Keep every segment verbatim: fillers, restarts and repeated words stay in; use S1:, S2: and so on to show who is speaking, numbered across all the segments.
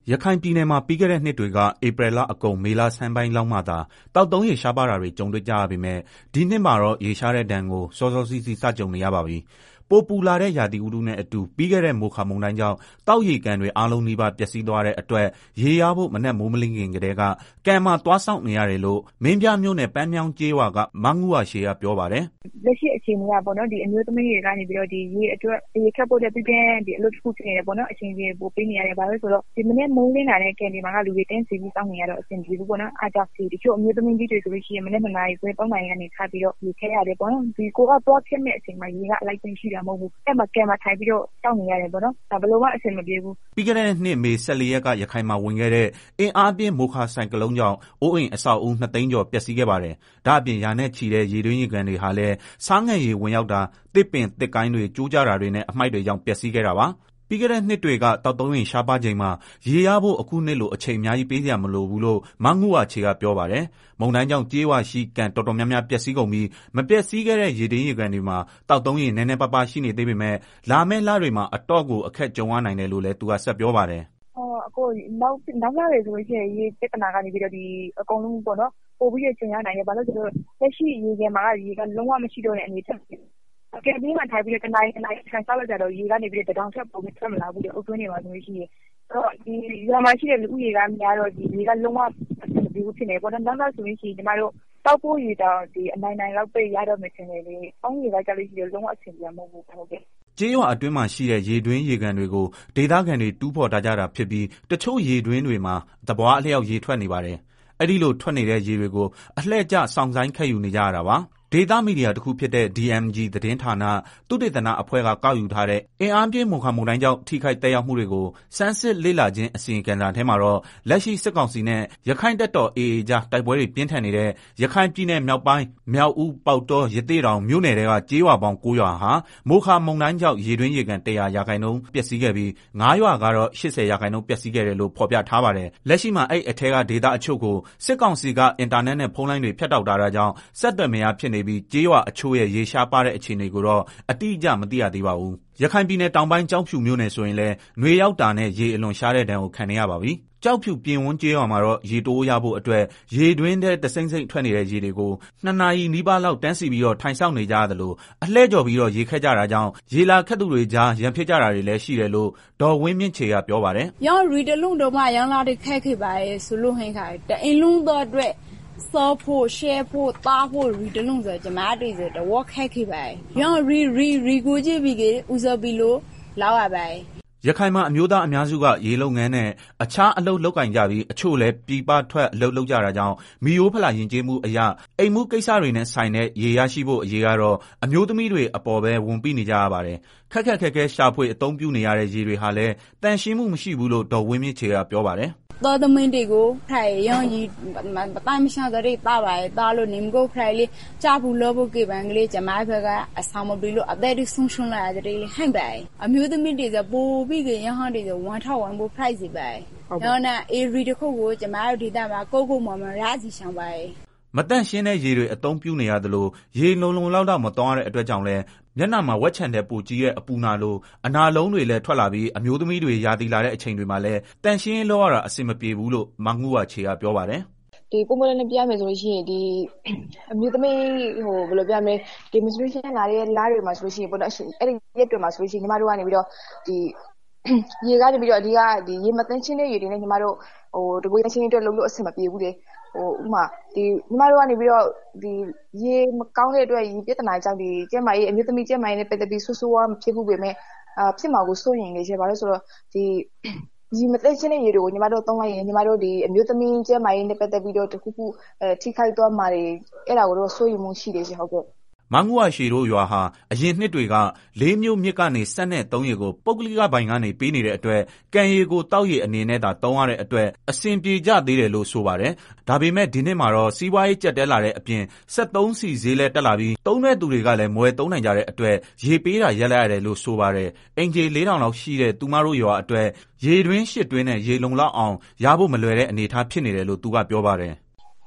S1: ရခိုင်ပြည်နယ်မှာပြီးခဲ့တဲ့နှစ်တွေကဧပြီလအကုန်မေလဆန်းပိုင်းလောက်မှသာသောက်သုံးရေရှားပါးတာတွေကြုံတွေ့ကြရပေမဲ့ဒီနှစ်မှာတော့ရေရှားတဲ့ဒဏ်ကိုစောစောစီးစီးစကြုံနေရပါပြီ။ပိုပူလာတဲ့ရာသီဥတုနဲ့အတူပြီးခဲ့တဲ့မိုခါမုန်တိုင်းကြောင့်သောက်ရေကန်တွေအားလုံးနီးပါးပျက်စီးသွားတဲ့အတွက်ရေရဖို့မနက်မိုးမလင်းခင်ကတည်းကကန်မှာသွားစောင့်နေရတယ်လို့မင်းပြမြို့နယ်ပန်းမြောင်းကျေးရွာကမငူဝါရှေကပြောပါတယ်
S2: ။လက်ရှိအခြေအနေကပေါ့နော်ဒီအမျိုးသမီးတွေကနေပြီးတော့ဒီရေအတွက်ရေခတ်ဖို့တဲ့ပြပြဒီအလုပ်တစ်ခုဖြစ်နေတယ်ပေါ့နော်အချိန်ကြီးပိုပေးနေရတယ်ဘာလို့ဆိုတော့ဒီမနေ့မိုးလင်းလာတဲ့ကန်ဒီမှာကလူတွေတင်းစီပြီးစောင့်နေရတော့အဆင်ပြေဘူးပေါ့နော်အားကြောင့်ဒီတချို့အမျိုးသမီးကြီးတွေဆိုလို့ရှိရင်မနေ့နှစ်နာရီခွဲသုံးနာရီကနေခါပြီးတော့ရေခဲရတယ်ပေါ့နော်ဒီကိုကသွားဖြစ်နေတဲ့အချိန်မှာရေကအလိုက်သိရှိတာမဟုတ်ဘူးအဲ့မှာကန်မှာထိုင်ပြီးတော့စောင့်နေရတယ်ပေါ့နော်ဒါဘယ်လိုမှအဆင်မပြေဘူး
S1: ပြီးခဲ့တဲ့နှစ်မေဆယ်လေးရက်ကရခိုင်မှာဝင်ခဲ့တဲ့အင်အားပြင်းမိုခါဆိုင်ကလုန်းကြောင့်အိုးအိမ်အဆောက်အဦနှစ်သိန်းကျော်ပျက်စီးခဲ့ပါတယ်ဒါအပြင်ရာနဲ့ချီတဲ့ရေတွင်းရေကန်တွေဟာလည်းစားငယ်ရေဝင်ရောက်တာတစ်ပင်တစ်ကိုင်းတွေကျိုးကျတာတွေနဲ့အမိုက်တွေကြောင့်ပျက်စီးခဲ့တာပါပြီးခဲ့တဲ့နှစ်တွေကတောက်သုံးရင်ရှားပါးချိန်မှာရေရဖို့အခုနှစ်လိုအချိန်အများကြီးပေးစရာမလိုဘူးလို့မငူဝါချေကပြောပါတယ်။မုန်တိုင်းကြောင့်ကြေးဝါရှိကန်တော်တော်များများပျက်စီးကုန်ပြီးမပျက်စီးခဲ့တဲ့ရေတင်းရေကန်တွေမှာတောက်သုံးရင်နည်းနည်းပါးပါးရှိနေသေးပေမဲ့လာမယ့်လတွေမှာအတော့ကိုအခက်ကြုံရနိုင်တယ်လို့လည်းသူကဆက်ပြောပါတယ်
S2: ။အော်အခုနောက်နောက်လာတယ်ဆိုလို့ရှိရင်ရေပြဿနာကနေပြီးတော့ဒီအကုန်လုံးပေါ့နော်ပို့ပြီးကျင်ရနိုင်တယ်ဘာလို့ဆိုတော့လက်ရှိရေကန်မှာရေကလုံးဝမရှိတော့တဲ့အနေနဲ့ကဲပြီးမှထိုင်ပြီးတော့တနိုင်တနိုင်ဆန်စားလိုက်ကြတော့ရေကနေပြီးတော့တောင်ထက်ပုံပြီးထွက်မလာဘူးလေအုပ်သွင်းနေပါဆိုလို့ရှိရင်အဲ့တော့ဒီရွာမှာရှိတဲ့လူဦးရေကများတော့ဒီရေကလုံးဝအဆင်မပြေဘူးဖြစ်နေပေါ့နော်နောက်နောက်ဆိုလို့ရှိရင်ညီမတို့တောက်ဖို့ရေတောင်ဒီအနိုင်နိုင်လောက်ပဲရတော့မယ်ထင်တယ်လေအောင်းရေကကြလို့ရှိရင်လုံးဝအဆင်ပြေမှာမဟုတ်ဘူးဟုတ်ကဲ့
S1: ကျေးရွာအတွင်းမှာရှိတဲ့ရေတွင်းရေကန်တွေကိုဒေသခံတွေတူးဖော်ထားကြတာဖြစ်ပြီးတချို့ရေတွင်းတွေမှာသပွားအလျောက်ရေထွက်နေပါတယ်အဲ့ဒီလိုထွက်နေတဲ့ရေတွေကိုအလှည့်ကျစောင့်ဆိုင်ခတ်ယူနေကြရတာပါဒေတာမီဒီယာတစ်ခုဖြစ်တဲ့ ဒီ အမ် ဂျီ သတင်းဌာနသုတေသနအဖွဲ့ကကောက်ယူထားတဲ့အင်အားပြင်းမိုခါမုန်တိုင်းကြောင့်ထိခိုက်သက်ရောက်မှုတွေကိုစမ်းစစ်လေ့လာခြင်းအစီရင်ခံစာထဲမှာတော့လက်ရှိစစ်ကောင်စီနဲ့ရခိုင်တပ်တော် အေ အေ ကြားတိုက်ပွဲတွေပြင်းထန်နေတဲ့ရခိုင်ပြည်နယ်မြောက်ပိုင်းမြောက်ဦးပေါက်တောရသေ့တောင်မြို့နယ်တွေကကျေးရွာပေါင်းကိုးရွာဟာမိုခါမုန်တိုင်းကြောင့်ရေတွင်းရေကန်တရာရာခိုင်နှုန်းပျက်စီးခဲ့ပြီးငါးရွာကတော့ရှစ်ဆယ်ရာခိုင်နှုန်းပျက်စီးခဲ့တယ်လို့ဖော်ပြထားပါတယ်လက်ရှိမှာအဲ့အထက်ကဒေတာအချို့ကိုစစ်ကောင်စီကအင်တာနက်နဲ့ဖုန်းလိုင်းတွေဖြတ်တောက်ထားတာကြောင့်ဆက်သွယ်မရဖြစ်နေပြီးကျေးရွာအချို့ရဲ့ရေရှားပါတဲ့အခြေအနေကိုတော့အတိအကျမသိရသေးပါဘူး။ရခိုင်ပြည်နယ်တောင်ပိုင်းကျောက်ဖြူမြို့နယ်ဆိုရင်လည်းနှွေရောက်တာနဲ့ရေအလွန်ရှားတဲ့ဒဏ်ကိုခံနေရပါပြီ။ကျောက်ဖြူပြင်ဝန်းကျေးရွာမှာတော့ရေတိုးရဖို့အတွက်ရေတွင်းထဲတစိမ့်စိမ့်ထွက်နေတဲ့ရေတွေကိုနှစ်နာရီနီးပါးလောက်တန်းစီပြီးတော့ထိုင်ဆောင်နေကြရတယ်လို့အလှဲ့ကြော်ပြီးတော့ရေခက်ကြတာကြောင့်ရေလာခက်သူတွေကြားရံဖြစ်ကြတာတွေလည်းရှိတယ်လို့ဒေါ်ဝင်းမြင့်ချေကပြောပါတယ်
S3: ။ရောရီတလုံးတော့မှရန်လာတဲ့ခက်ခဲ့ပါရဲ့ဆိုလို့ဟင်ခါတဲ့အင်းလုံးတော့အတွက်စောဖို့ရှဲဖို့တားဖို့ရီတလုံးဆိုကျမတို့ဆိုတော့ဝက်ခက်ခဲ့ပါရောရီရီရီကိုကြည့်ပြီးကဦးစောပြီးလို့လောက်ရပါ
S1: ရခိုင်မှာအမျိုးသားအများစုကရေလုပ်ငန်းနဲ့အခြားအလုပ်လုပ်ကင်ကြပြီးအချို့လည်းပြည်ပထွက်အလုပ်လုပ်ကြတာကြောင့်မီယိုးဖလာရင်ကျေးမှုအရာအိမ်မှုကိစ္စတွေနဲ့ဆိုင်တဲ့ရေရရှိဖို့အရေးကတော့အမျိုးသမီးတွေအပေါ်ပဲဝန်ပိနေကြရပါတယ်ခက်ခက်ခက်ခဲရှာဖွေအသုံးပြုနေရတဲ့ရေတွေဟာလည်းတန်ရှင်းမှုမရှိဘူးလို့ဒေါ်ဝင်းမြင့်ချေကပြောပါတယ်
S3: တော်သမင်းတွေကိုဖိုင်ရောရီမတိုင်းမရှာတဲ့တာပါတာလို့နေမကိုဖိုင်လေးကြားဘူးလို့ဘုကေပန်ကလေးကျမဘက်ကအဆောင်မပြီးလို့အသက်တွေဆုံးရှုံးလာတဲ့လေးဟန်ပါအမျိုးသမီးတွေဆိုပို့ပြီးကရဟန်းတွေဆိုone thousandဘို price စီပါရောနာအေရီတခုကိုကျမတို့ဒေတာမှာကိုကိုမော်မရာစီရှောင်းပါ
S1: မတန့်ရှင်းတဲ့ရေတွေအသုံးပြုနေရသလိုရေလုံလုံလောက်တော့မတော်ရတဲ့အတွက်ကြောင့်လဲမျက်နှာမှာဝက်ချန်တဲ့ပူကြီးရဲ့အပူနာလိုအနာလုံးတွေလည်းထွက်လာပြီးအမျိုးသမီးတွေရာသီလာတဲ့အချိန်တွေမှာလည်းတန့်ရှင်းလောက်ရတာအဆင်မပြေဘူးလို့မငူဝါချေကပြောပါတယ်
S4: ဒီပုံမှန်နဲ့ပြမယ်ဆိုလို့ရှိရင်ဒီအမျိုးသမီးဟိုဘယ်လိုပြမလဲဒီ menstruation လာတဲ့လားတွေမှာဆိုလို့ရှိရင်ပေါ့နော်အဲ့ဒီရက်တွေမှာဆိုလို့ရှိရင်ညီမတို့ကနေပြီးတော့ဒီရေကနေပြီးတော့ဒီကဒီရေမတန်းချင်းတဲ့ရေတွေနဲ့ညီမတို့ဟိုတကွေးချင်းအတွက်လုံးလို့အဆင်မပြေဘူးလေဟိုဥမာဒီညီမတို့ကနေပြီးတော့ဒီရေမကောင်းတဲ့အတွက်ရေပြဿနာကြောင့်ဒီကျမကြီးအမျိုးသမီးကျမကြီးနဲ့ပတ်သက်ပြီးဆူဆူဝါမဖြစ်ဘူးပေမဲ့အာဖြစ်မှာကိုစိုးရင်နေချင်ပါလို့ဆိုတော့ဒီဒီမသိချင်းတဲ့ရေတွေကိုညီမတို့သုံးလိုက်ရင်ညီမတို့ဒီအမျိုးသမီးကျမကြီးနဲ့ပတ်သက်ပြီးတော့တခုခုအဲထိခိုက်သွားမှာတွေအဲ့ဒါကိုတော့စိုးရိမ်မှုရှိတယ်ရှင်ဟုတ်ကဲ့
S1: မငူဝါရှေတို့ရွာဟာအရင်နှစ်တွေကလေးမျိုးမြစ်ကနေဆက်နဲ့သုံးရေကိုပုဂ္ဂလိကဘိုင်ကနေပေးနေတဲ့အတွက်ကံရေကိုတောက်ရေအနေနဲ့သာသုံးရတဲ့အတွက်အဆင်ပြေကြသေးတယ်လို့ဆိုပါတယ်။ဒါပေမဲ့ဒီနှစ်မှာတော့စီးပွားရေးကျပ်တဲလာတဲ့အပြင်ဆက်သုံးစီဈေးလည်းတက်လာပြီးသုံးတဲ့သူတွေကလည်းမွဲသုံးနိုင်ကြတဲ့အတွက်ရေပေးတာရက်လိုက်ရတယ်လို့ဆိုပါတယ်။အင်ဂျီလေးထောင်လောက်ရှိတဲ့သူမတို့ရွာအတွက်ရေတွင်းရှစ်တွင်းနဲ့ရေလုံလောက်အောင်ရဖို့မလွယ်တဲ့အနေအထားဖြစ်နေတယ်လို့သူကပြောပါတယ်။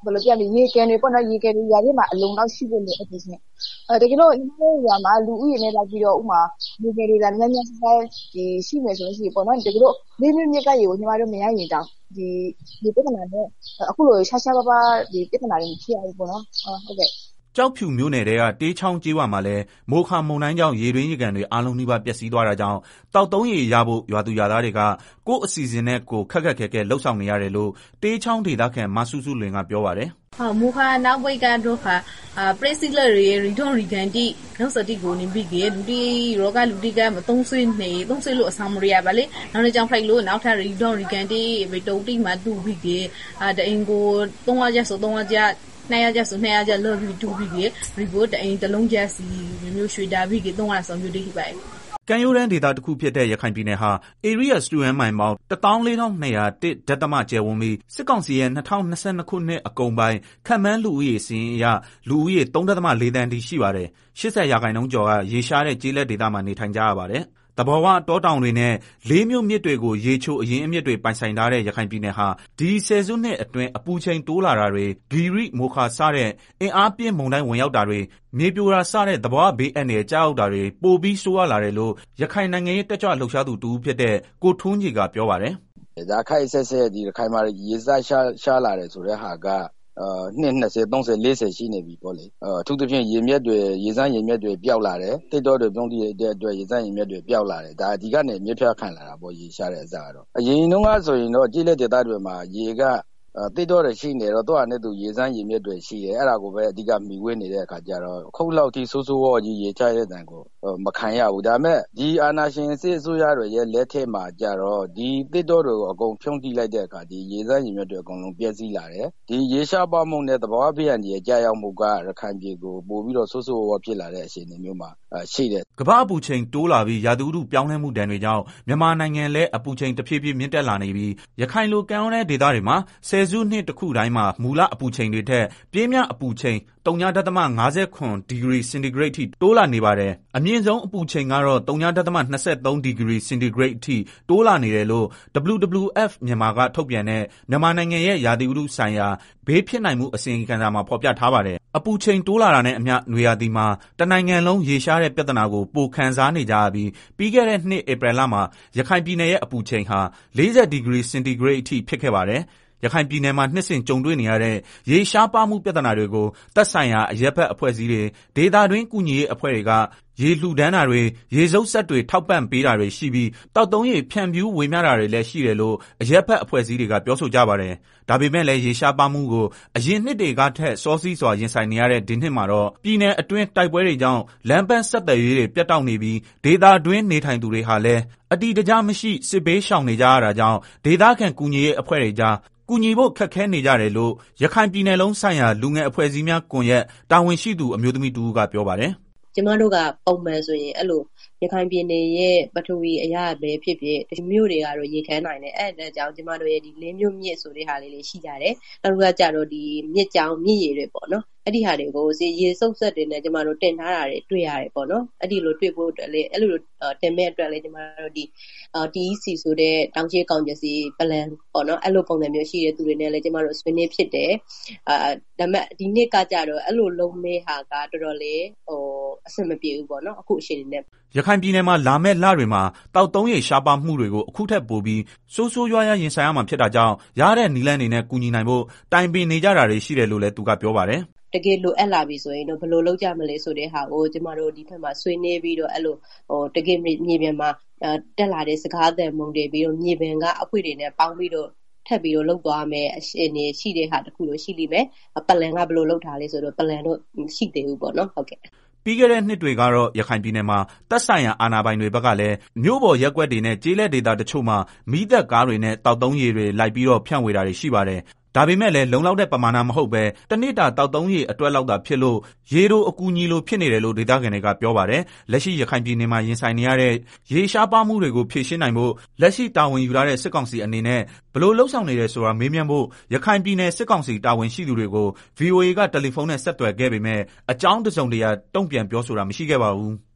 S4: ဘယ်လိုပြမလဲရေကန်တွေပေါ့နော်ရေကန်တွေຢာထဲမှာအလုံးတော့ရှိဖို့လိုအပ်တယ်ရှင်အဲတကယ်လို့ညီမတို့ຢာမှာလူဦးရေနဲ့လိုက်ပြီးတော့ဥမာရေကန်တွေကများများဆဆဒီရှိမယ်ဆိုလို့ရှိရင်ပေါ့နော်တကယ်လို့လေးမျိုးမြစ်ကရေကိုညီမတို့မရရင်တောင်ဒီဒီပြဿနာနဲ့အခုလိုရှာရှာပါပါဒီပြဿနာတွေဖြစ်ရပြီပေါ့နော်ဟုတ်ကဲ့
S1: ကျောက်ဖြူမြို့နယ်တွေကတေးချောင်းကျေးရွာမှာလည်းမိုခါမုန်တိုင်းကြောင့်ရေတွင်းရေကန်တွေအားလုံးနှိပါပျက်စီးသွားတာကြောင့်တောက်သုံးရေရဖို့ရွာသူရွာသားတွေကကိုယ့်အစီအစဉ်နဲ့ကိုခက်ခက်ခဲခဲလှုပ်ဆောင်နေရတယ်လို့တေးချောင်းဒေသခံမဆုစုလွင်ကပြောပါတယ်
S5: 好，木哈那位干多哈啊，president 人人同人干的，那实际过年比个，陆地如果陆地干么东西呢，东西路上么的呀，巴嘞，然后将快路，然后他人同人干的，为到底嘛都比个啊，的英国东华家说东华家。那样家说那样家乐比都比个，如果的因的农家是没有学到比个东华上就得一百。
S1: ကံရိုးတန်းဒေသတစ်ခုဖြစ်တဲ့ရခိုင်ပြည်နယ်ဟာ Area Student မိုင်ပေါင်း တစ်သောင်းလေးထောင်နှစ်ရာတစ် ဒသမကျယ်ဝန်းပြီးစစ်ကောင်စီရဲ့၂၀၂၂ခုနှစ်အကုန်ပိုင်းခန့်မှန်းလူဦးရေစီးရင်အရလူဦးရေ၃ဒသမ၄တန်းထိရှိပါတယ်။၈၀ရာခိုင်နှုန်းကျော်ကရေရှားတဲ့ကျေးလက်ဒေသမှာနေထိုင်ကြရပါတယ်။တဘောဝတောတောင်တွေနဲ့လေးမြို့မြစ်တွေကိုရေချိုအရင်အမြစ်တွေပိုင်ဆိုင်ထားတဲ့ရခိုင်ပြည်နယ်ဟာဒီဆယ်စုနှစ်အတွင်းအပူချိန်တိုးလာတာတွေဂီရိမိုခါစတဲ့အင်အားပြင်းမုန်တိုင်းဝင်ရောက်တာတွေမြေပြိုတာစတဲ့သဘောဝဘေးအန္တရာယ်ကြောက်တာတွေပိုပြီးဆိုးရလာတယ်လို့ရခိုင်နိုင်ငံရေးတက်ကြွလှုပ်ရှားသူတူဖြစ်တဲ့ကိုထွန်းကြီးကပြောပါတယ်
S6: ။ဒါခိုင်ဆက်ဆက်ဒီရခိုင်မှာရေစားရှားရှားလာတယ်ဆိုတဲ့ဟာကအာနှစ်၂၀ ၃၀ ၄၀ရှိနေပြီပေါ့လေအထူးသဖြင့်ရေမြက်တွေရေစမ်းရေမြက်တွေပျောက်လာတယ်တစ်တော်တွေပြုံးတည်တဲ့အတွက်ရေစမ်းရေမြက်တွေပျောက်လာတယ်ဒါဒီကနေမြစ်ဖြတ်ခံလာတာပေါ့ရေရှားတဲ့အစားတော့အရင်တုန်းကဆိုရင်တော့ကြီးလက်ဒေသတွေမှာရေကတစ်တော်တွေရှိနေတော့တော့နဲ့သူရေစမ်းရေမြက်တွေရှိတယ်အဲ့ဒါကိုပဲအဓိကမိဝဲနေတဲ့အခါကျတော့ခုတ်လောက်ထိဆိုးဆိုးဝါးကြီးရေချတဲ့တန်ကိုမခံရဘူးဒါပေမဲ့ဒီအာနာရှင်စစ်အစိုးရတွေရဲ့လက်ထက်မှာကျတော့ဒီတစ်တော်တွေကိုအကုန်ဖြုံးတိလိုက်တဲ့အခါဒီရေစမ်းရေမြက်တွေအကုန်လုံးပြည့်စည်လာတယ်ဒီရေရှားပေါမှုနဲ့သဘာဝဘေးအန္တရာယ်ကြာရောက်မှုကရခိုင်ပြည်ကိုပို့ပြီးတော့ဆိုးဆိုးဝါးဝါးဖြစ်လာတဲ့အခြေအနေမျိုးမှာရှိတယ်
S1: ကမ္ဘာအပူချိန်တိုးလာပြီးရာသီဥတုပြောင်းလဲမှုဒဏ်တွေကြောင့်မြန်မာနိုင်ငံလည်းအပူချိန်တဖြည်းဖြည်းမြင့်တက်လာနေပြီးရခိုင်လိုကမ်းရိုးတန်းဒေသတွေမှာဆယ်စုနှစ်တစ်ခုတိုင်းမှာမူလအပူချိန်တွေထက်ပြင်းပြအပူချိန်ဝ.၅၇ ဒီဂရီစင်တီဂရိတ်ထိတိုးလာနေပါတယ်။အမြင့်ဆုံးအပူချိန်ကတော့ဝ.၂၃ ဒီဂရီစင်တီဂရိတ်ထိတိုးလာနေတယ်လို့ ဒဗလျူ ဒဗလျူ အက်ဖ် မြန်မာကထုတ်ပြန်တဲ့မြန်မာနိုင်ငံရဲ့ရာသီဥတုဆိုင်ရာဘေးဖြစ်နိုင်မှုအစီရင်ခံစာမှာဖော်ပြထားပါတယ်။အပူချိန်တိုးလာတာနဲ့အမျှနွေရာသီမှာတနိုင်ငံလုံးရေရှားတဲ့ပြဿနာကိုပိုခံစားနေကြရပြီးပြီးခဲ့တဲ့နှစ်ဧပြီလမှာရခိုင်ပြည်နယ်ရဲ့အပူချိန်ဟာ၄၀ဒီဂရီစင်တီဂရိတ်အထိဖြစ်ခဲ့ပါတယ်။ရခိုင်ပြည်နယ်မှာနှစ်စဉ်ကြုံတွေ့နေရတဲ့ရေရှားပါမှုပြဿနာတွေကိုသက်ဆိုင်ရာအရက်ဘက်အဖွဲ့အစည်းတွေဒေသတွင်းကူညီရေးအဖွဲ့တွေကရေလှူဒန်းတာတွေရေစုပ်ဆက်တွေထောက်ပံ့ပေးတာတွေရှိပြီးတောက်သုံးရေဖြန့်ဖြူးဝေမျှတာတွေလည်းရှိတယ်လို့အရက်ဘက်အဖွဲ့အစည်းတွေကပြောဆိုကြပါတယ်။ဒါပေမဲ့လည်းရေရှားပါမှုကိုအရင်နှစ်တွေကထက်စောစီးစွာရင်ဆိုင်နေရတဲ့ဒီနှစ်မှာတော့ပြည်내အတွင်းတိုက်ပွဲတွေကြောင့်လမ်းပန်းဆက်သွယ်ရေးတွေပြတ်တောက်နေပြီးဒေသတွင်းနေထိုင်သူတွေဟာလည်းအတီတကျမရှိစစ်ဘေးရှောင်နေကြရတာကြောင့်ဒေသခံကူညီရေးအဖွဲ့တွေကြားကူညီဖို့ခက်ခဲနေကြတယ်လို့ရခိုင်ပြည်နယ်လုံးဆိုင်ရာလူငယ်အဖွဲ့အစည်းများကွန်ရက်တာဝန်ရှိသူအမျိုးသမီးတူကပြောပါတယ်
S5: ကျမတို့ကပုံမှန်ဆိုရင်အဲ့လိုရခိုင်ပြည်နယ်ရဲ့ပထဝီအရာပဲဖြစ်ဖြစ်ဒီမြို့တွေကတော့ရေခဲနိုင်တယ်အဲ့ဒါကြောင့်ကျမတို့ရဲ့ဒီလင်းမြို့မြစ်ဆိုတဲ့ဟာလေးလေးရှိကြတယ်နောက်တစ်ခါကျတော့ဒီမြစ်ကြောင်မြစ်ရည်တွေပေါ့နော်အဲ့ဒီဟာတွေကိုရေစုပ်ဆက်တွေနဲ့ကျမတို့တင်ထားတာတွေတွေ့ရတယ်ပေါ့နော်အဲ့ဒီလိုတွေ့ဖို့အတွက်လေအဲ့လိုတင်မဲ့အတွက်လေကျမတို့ဒီ တီ အီ စီ ဆိုတဲ့တောင်ချေကောင်ကျစီပလန်ပေါ့နော်အဲ့လိုပုံစံမျိုးရှိတဲ့သူတွေနဲ့လည်းကျမတို့ဆွေးနွေးဖြစ်တယ်အာဒါပေမဲ့ဒီနေ့ကကြတော့အဲ့လိုလုံးမဲဟာကတော်တော်လေးဟိုအဆင်မပြေဘူးပေါ့နော်အခုအချိန်နဲ့
S1: ရခိုင်ပြည်နယ်မှာလာမဲ့လတွေမှာတောက်သုံးရေရှားပါမှုတွေကိုအခုထက်ပိုပြီးစိုးစိုးရွားရွားရင်ဆိုင်ရမှာဖြစ်တာကြောင့်ရတဲ့နီလန်းတွေနဲ့ကူညီနိုင်ဖို့တိုင်ပင်နေကြတာတွေရှိတယ်လို့လည်းသူကပြောပါတယ်
S5: တကယ်လိုအပ်လာပြီဆိုရင်တော့ဘယ်လိုလုပ်ကြမလဲဆိုတဲ့ဟာကိုကျမတို့ဒီဘက်မှာဆွေးနွေးပြီးတော့အဲ့လိုဟိုတကယ်မြေပြင်မှာတက်လာတဲ့စကားအသံမုံတွေပြီးတော့မြေပြင်ကအခွေတွေနဲ့ပေါင်းပြီးတော့ထပ်ပြီးတော့လုပ်သွားမယ်အရှင်နေရှိတဲ့ဟာတခုလို့ရှိလိမ့်မယ်ပလန်ကဘယ်လိုလုပ်ထားလဲဆိုတော့ပလန်တော့ရှိသေးဘူးပေါ့နော်ဟုတ်ကဲ့
S1: ပြီးခဲ့တဲ့နှစ်တွေကတော့ရခိုင်ပြည်နယ်မှာတပ်ဆိုင်ရာအာဏာပိုင်တွေဘက်ကလည်းမြို့ပေါ်ရက်ကွက်တွေနဲ့ကျေးလက်ဒေသတချို့မှာမီးသက်ကားတွေနဲ့တောက်သုံးရေတွေလိုက်ပြီးတော့ဖြန့်ဝေတာတွေရှိပါတယ်ဒါပေမဲ့လည်းလုံလောက်တဲ့ပမာဏမဟုတ်ပဲတနစ်တာတောက်သုံးရေအတွက်လောက်တာဖြစ်လို့ရေတို့အကူအညီလိုဖြစ်နေတယ်လို့ဒေသခံတွေကပြောပါတယ်လက်ရှိရခိုင်ပြည်နယ်မှာရင်ဆိုင်နေရတဲ့ရေရှားပါမှုတွေကိုဖြေရှင်းနိုင်ဖို့လက်ရှိတာဝန်ယူထားတဲ့စစ်ကောင်စီအနေနဲ့ဘယ်လိုလှုပ်ဆောင်နေတယ်ဆိုတာမေးမြန်းဖို့ရခိုင်ပြည်နယ်စစ်ကောင်စီတာဝန်ရှိသူတွေကို ဗီအိုအေ ကတယ်လီဖုန်းနဲ့ဆက်သွယ်ခဲ့ပေမဲ့အကြောင်းတစုံတရာတုံ့ပြန်ပြောဆိုတာမရှိခဲ့ပါဘူး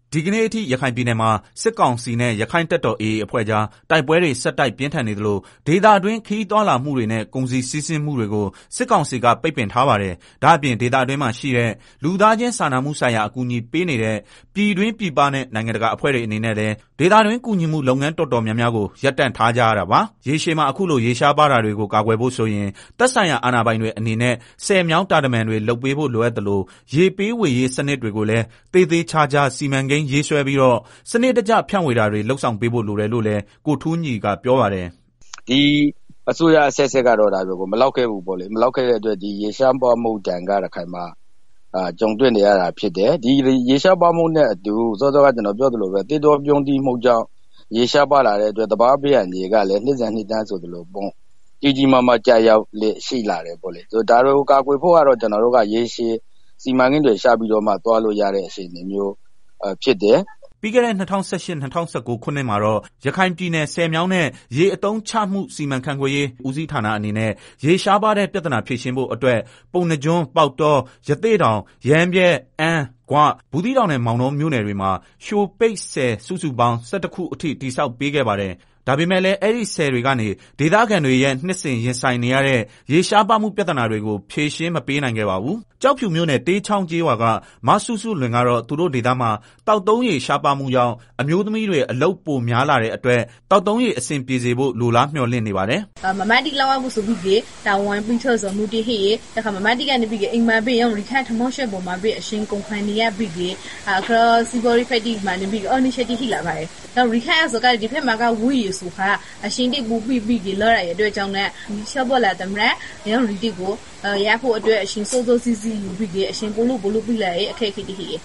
S1: ဒီကနေ့အထိရခိုင်ပြည်နယ်မှာစစ်ကောင်စီနဲ့ရခိုင်တပ်တော် အေအေ အဖွဲ့ကြားတိုက်ပွဲတွေဆက်တိုက်ပြင်းထန်နေသလိုဒေသတွင်းခရီးသွားလာမှုတွေနဲ့ကုန်စည်စီးဆင်းမှုတွေကိုစစ်ကောင်စီကပိတ်ပင်ထားပါတယ်။ဒါ့အပြင်ဒေသတွင်းမှာရှိတဲ့လူသားချင်းစာနာမှုဆိုင်ရာအကူအညီပေးနေတဲ့ပြည်တွင်းပြည်ပနဲ့နိုင်ငံတကာအဖွဲ့တွေအနေနဲ့လည်းဒေသတွင်းကူညီမှုလုပ်ငန်းတော်တော်များများကိုရပ်တန့်ထားကြရတာပါ။ရေရှည်မှာအခုလိုရေရှားပါတာတွေကိုကာကွယ်ဖို့ဆိုရင်သက်ဆိုင်ရာအာဏာပိုင်တွေအနေနဲ့ဆယ်မြောင်းတာတမန်တွေလုပ်ပေးဖို့လိုအပ်တယ်လို့ရေပေးဝေရေးစနစ်တွေကိုလည်းသေသေးချာချာစီမံကိန်းရေးဆွဲပြီးတော့စနစ်တကျဖြန့်ဝေတာတွေလှုပ်ဆောင်ပေးဖို့လိုတယ်လို့လည်းကိုထူးညီကပြောပါတယ်
S6: ။ဒီအစိုးရအဆက်ဆက်ကတော့ဒါပဲကိုမလောက်ခဲ့ဘူးပေါ့လေမလောက်ခဲ့တဲ့အတွက်ဒီရေရှားပွားမှုတန်ကရခိုင်မှာအာကြုံတွေ့နေရတာဖြစ်တယ်ဒီရေရှားပွားမှုနဲ့အတူစောစောကကျွန်တော်ပြောသလိုပဲတေတော်ပြုံးတီးမှုကြောင့်ရေရှားပွားလာတဲ့အတွက်တဘာပေးရညီကလည်းနှစ်စဉ်နှစ်တန်းဆိုသလိုပုံကြီးကြီးမားမားကြာရောက်လေရှိလာတယ်ပေါ့လေဆိုဒါတို့ကာကွယ်ဖို့ကတော့ကျွန်တော်တို့ကရေရှည်စီမံကိန်းတွေရှာပြီးတော့မှသွားလို့ရတဲ့အခြေအနေမျိုးဖြစ်တယ်
S1: ပြီးခဲ့တဲ့၂၀၁၈-၂၀၁၉ခုနှစ်မှာတော့ရခိုင်ပြည်နယ်ဆယ်မြောင်းနဲ့ရေအသုံးချမှုစီမံခန့်ခွဲရေးဦးစီးဌာနအနေနဲ့ရေရှားပါတဲ့ပြဿနာဖြေရှင်းဖို့အတွက်ပုံနှကျွန်းပေါက်တော်ရသေ့တောင်ရမ်းပြဲအန်းဂွဘူးသီးတောင်နဲ့မောင်တော်မြို့နယ်တွေမှာရှိုပိတ်ဆယ်စုစုပေါင်း၁၁ခုအထိတိစောက်ပေးခဲ့ပါတယ်ဒါပေမဲ့လည်းအဲ့ဒီဆယ်တွေကနေဒေသခံတွေရဲ့နှစ်စဉ်ရင်ဆိုင်နေရတဲ့ရေရှားပါမှုပြဿနာတွေကိုဖြေရှင်းမပေးနိုင်ခဲ့ပါဘူး။ကြောက်ဖြူမျိုးနဲ့တေးချောင်းကျေးရွာကမဆုစုလွင်ကတော့သူတို့ဒေသမှာတောက်တုံးရေရှားပါမှုကြောင့်အမျိုးသမီးတွေအလုပ်ပိုများလာတဲ့အတွက်တောက်တုံးရေအဆင်ပြေစေဖို့လိုလားမျှော်လင့်နေပါတယ်
S7: ။မမတိလောက်အောင်ဆိုပြီးကတာဝန်ပြီးချောဆိုမှုတိဟေတခါမမတိကနေပြီးကအိမ်မှာပြီးရောရီခတ်ထမောရှက်ပေါ်မှာပြီးအရှင်ကုန်ခံနေရပြီးကအခါစီဘော်ရီဖက်တီမှာနေပြီးအော်နီရှက်တီဟိလာပါတယ်။တော့ရီခတ်အဆိုကဒီဖက်မှာကဝူရီဆိုခါအရှင်တိပူပြီးပြီးကလောရရဲ့အတွက်ကြောင့်လည်းရှော့ပေါ်လာတဲ့မရရောရီတီကိုရဖို့အတွက်အရှင်စိုးစိုးစီစီယူပြီးကအရှင်ပို့လို့ပို့လို့ပြီးလာရဲ့အခက်အခဲတိဟိ